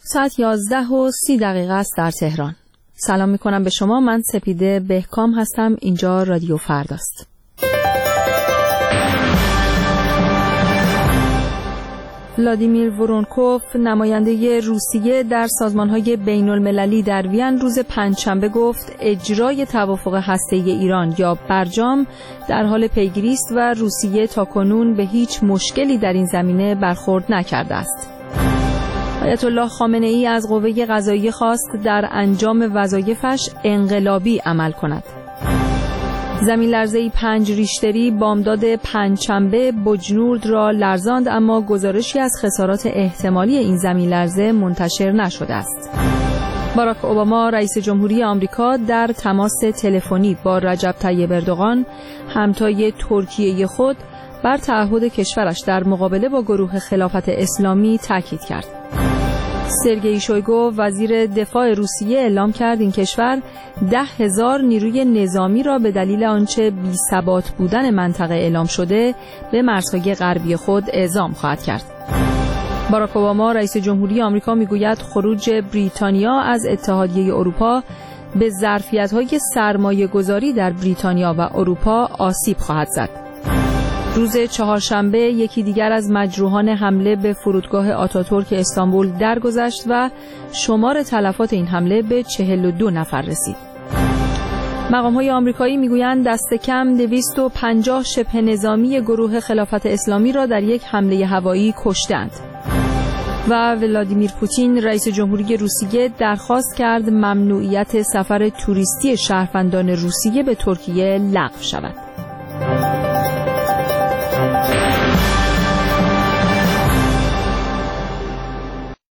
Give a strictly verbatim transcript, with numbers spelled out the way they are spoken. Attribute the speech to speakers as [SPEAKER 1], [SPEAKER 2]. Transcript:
[SPEAKER 1] ساعت یازده و سی دقیقه است در تهران. سلام می کنم به شما. من سپیده بهکام هستم. اینجا رادیو فرداست. ولادیمیر وورونکوف نماینده روسیه در سازمان‌های بین‌المللی در وین روز پنجشنبه گفت اجرای توافق هسته‌ای ایران یا برجام در حال پیگیری است و روسیه تاکنون به هیچ مشکلی در این زمینه برخورد نکرده است. آیت الله خامنه‌ای از قوه قضاییه خواست در انجام وظایفش انقلابی عمل کند. زمین لرزه‌ای پنج ریشتری بامداد پنجشنبه بجنورد را لرزاند، اما گزارشی از خسارات احتمالی این زمین لرزه منتشر نشده است. باراک اوباما رئیس جمهوری آمریکا در تماس تلفنی با رجب طیب اردوغان همتای ترکیه خود بر تعهد کشورش در مقابله با گروه خلافت اسلامی تاکید کرد. سرگئی شویگو وزیر دفاع روسیه اعلام کرد این کشور ده هزار نیروی نظامی را به دلیل آنچه بی‌ثبات بودن منطقه اعلام شده به مرزهای غربی خود اعزام خواهد کرد. باراک اوباما رئیس جمهوری آمریکا میگوید خروج بریتانیا از اتحادیه اروپا به ظرفیت‌های سرمایه‌گذاری در بریتانیا و اروپا آسیب خواهد زد. روز چهارشنبه یکی دیگر از مجروحان حمله به فرودگاه آتاتورک استانبول درگذشت و شمار تلفات این حمله به چهل و دو نفر رسید. مقام‌های آمریکایی میگویند دست کم دویست و پنجاه شبه نظامی گروه خلافت اسلامی را در یک حمله هوایی کشتند. و ولادیمیر پوتین رئیس جمهوری روسیه درخواست کرد ممنوعیت سفر توریستی شهروندان روسیه به ترکیه لغو شود.